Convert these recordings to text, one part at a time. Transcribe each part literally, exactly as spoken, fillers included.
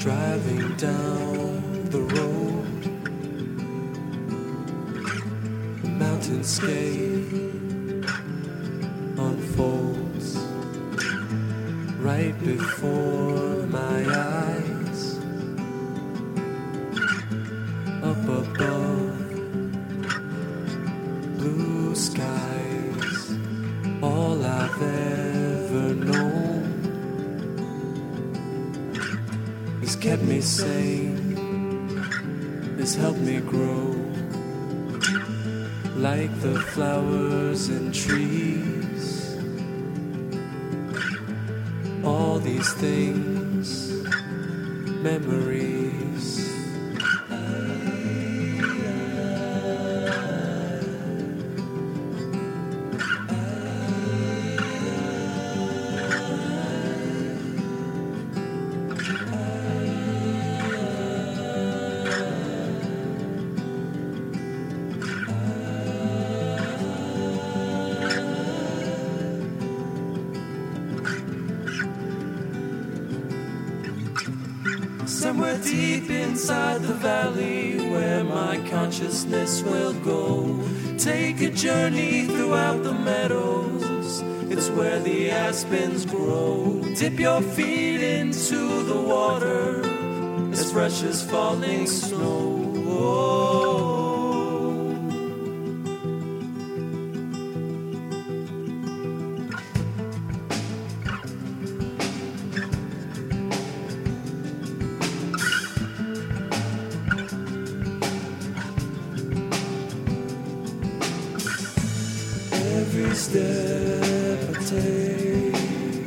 driving down the road, the mountainscape unfolds right before my eyes. Up above, blue skies, all I've ever known, has kept me sane, has helped me grow, like the flowers and trees. All these things, memories. Somewhere deep inside the valley where my consciousness will go. Take a journey throughout the meadows. It's where the aspens grow. Dip your feet into the water as fresh as falling snow. Every step I take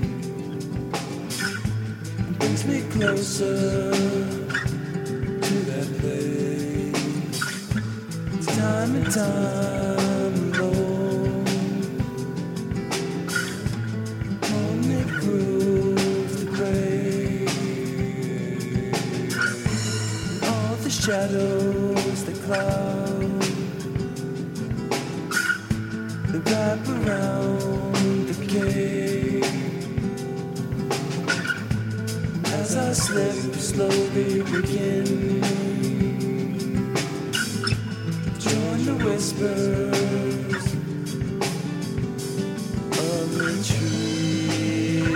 brings me closer to that place. Time and time alone, only proves the brave. All the shadows that cloud, they wrap around the cave. As I slip, slowly begin, join the whispers of the trees.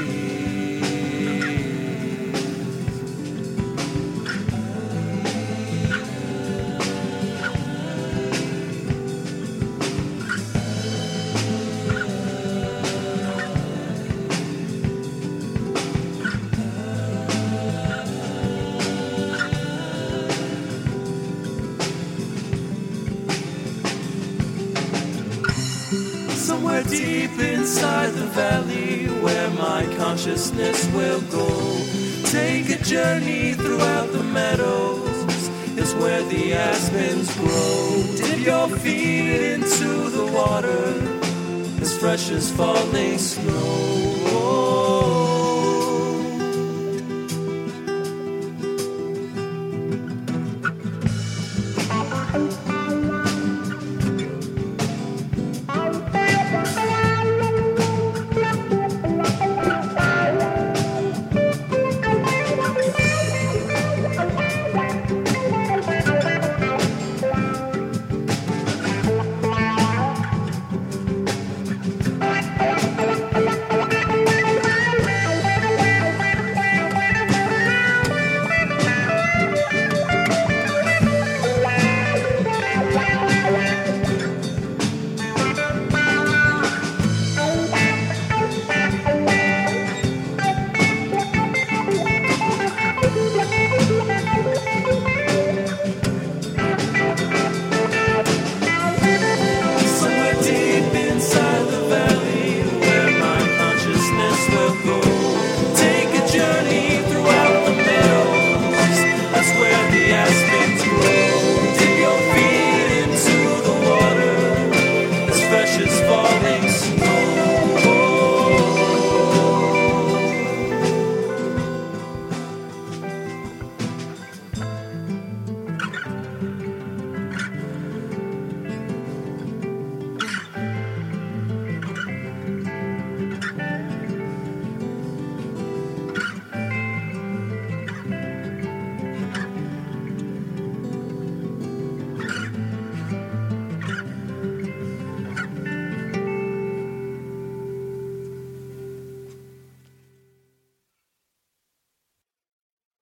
Somewhere deep inside the valley where my consciousness will go. Take a journey throughout the meadows, is where the aspens grow. Dip your feet into the water, as fresh as falling snow.